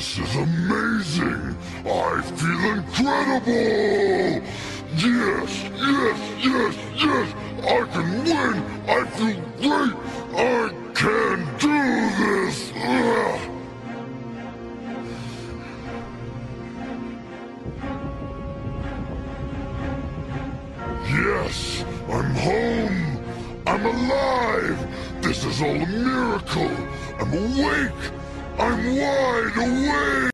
This is amazing! I feel incredible! Yes, yes, yes, yes! I can win! I feel great! I can do this! Ugh. Yes, I'm home! I'm alive! This is all a miracle! I'm awake! I'm wide awake!